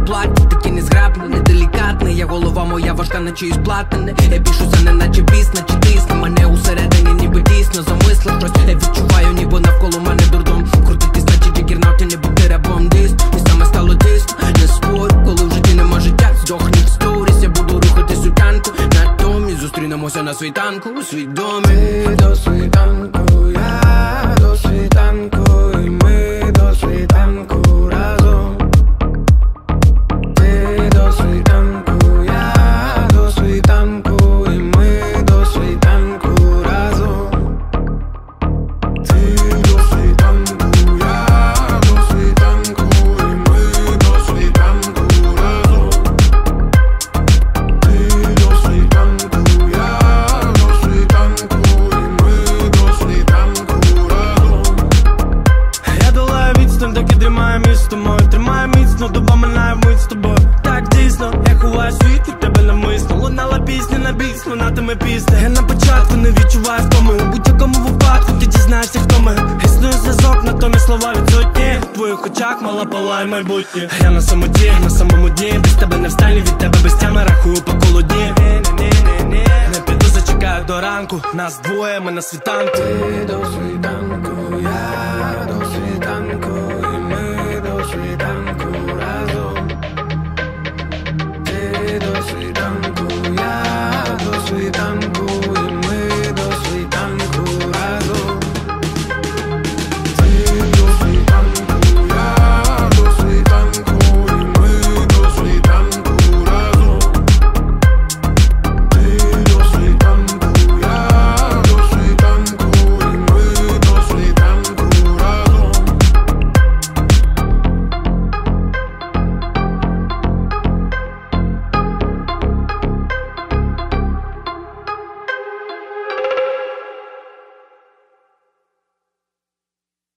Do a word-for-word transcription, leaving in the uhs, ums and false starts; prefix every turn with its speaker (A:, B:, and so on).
A: платі, такий незграбний, неделікатний. Я голова моя важка, наче із платини. Я бішуся, не наче біс, наче тисне. Мене усередині ніби дійсно замислив щось. Я відчуваю, ніби навколо мене дурдом. Крутитись, наче джигернауті, не бути рабом диск. Місцями стало тисно, не спорю. Коли в житті нема життя, здохні в сторіс. Я буду рухатись у танку, натомість зустрінемося на світанку, у свідомі.
B: Ти до світанку, я до світанку, і ми до світанку разом. Ти до світанку, я до світанку, і ми до світанку разом. Ти до світанку, я до світанку, і ми до світанку разом. Ти до світанку, я до світанку, і ми до світанку разом. Я долаю відстань, доки дрімає місто моє. Тримає міцно, доба минає вмить з тобою. Так дійсно, я ховаю світ від тебе навмисно. Лунала пісня на бік, лунатиме пісня. Я на початку не відчуваю втоми. У будь-якому випадку ти дізнаєшся, хто ми. Існує зв'язок, натомість слова відсутні. В твоїх очах мала палає майбутнє. Я на самоті, на самому дні. Без тебе не встану, від тебе без тями рахую по колу дні. Не піду, зачекаю до ранку. Нас двоє, ми на світанку. Ти до світанку, я до світанку.